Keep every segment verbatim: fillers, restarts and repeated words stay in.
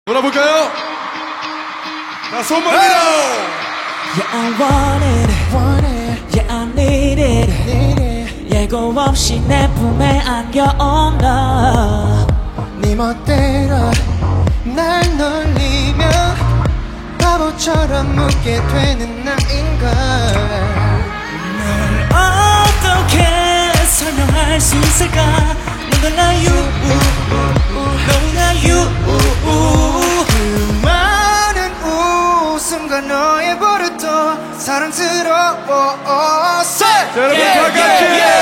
놀아볼까요? 자, 손만 밀어! Yeah, I want it, want it. Yeah, I need it, need it. 예고 없이 내 품에 안겨온 너. 네 멋대로 날 놀리면 바보처럼 묻게 되는 나인걸. 널 어떻게 설명할 수 있을까? 너무나 you, 너무나 you. 그 많은 웃음과 너의 버릇도 사랑스러워. 자, 여러분 다 같이!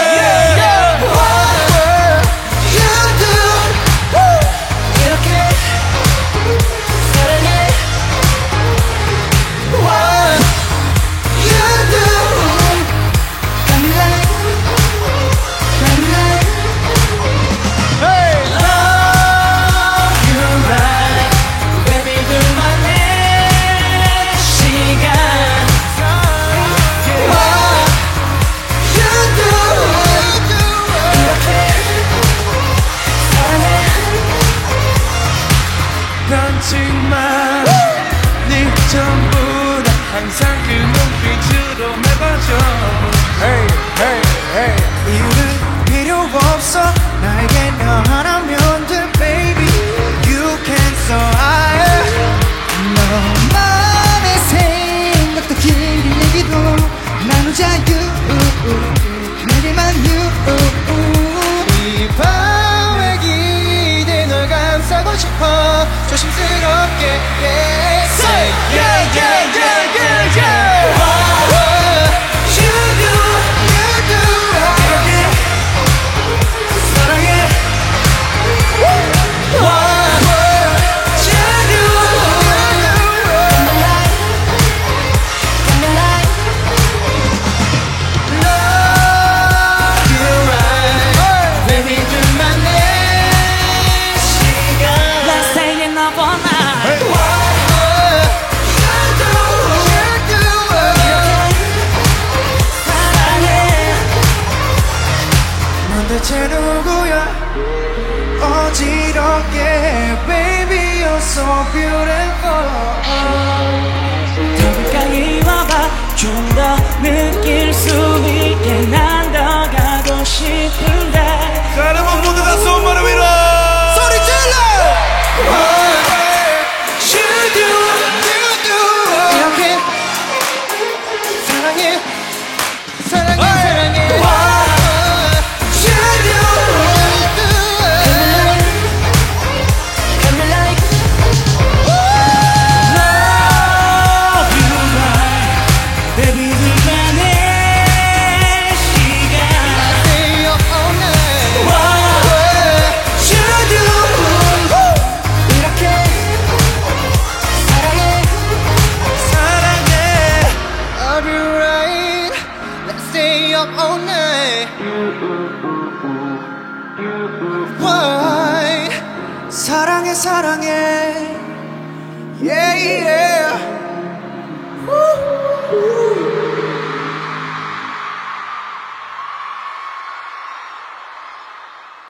What you do 이렇게 사랑해. What you do got me like, got me like. Hey! Love you right, baby, 둘만의 시간. What you do 이렇게 사랑해. 변치만 네 전부 다 항상 그 눈빛으로 매봐줘. Hey, hey, hey. 이유는 필요 없어. 나에게 너 하나면 돼, baby. You can so high. 너만의 생각도 길 얘기도 나누자 you. 내게만 you. 이 밤의 기대 널 감싸고 싶어. 조심스럽게 yeah. Say yeah, yeah, yeah, yeah, yeah. What you do, you do 이렇게 사랑해. What you do, you do got me like, love you right, baby, 둘만의 시간. Let's stay in the all night. Hey. What you do, you do 사랑해. 넌 대체 누구야? 어지럽게 baby you're so beautiful. 더 가까이 와봐. 좀 더 느낄 수 있게 난 더 가고 싶은데. 자, 여러분 모두 다 손만을 위로! 소리 질러! What you do, you do 이렇게 사랑해, 사랑해, 사랑해. What you do, you do Got me like love you right, baby, 둘만의 시간. stay up all night. What you do 이렇게 사랑해, 사랑해. I'll be right. Let's stay up all night. Why? 사랑해, 사랑해. Yeah, yeah.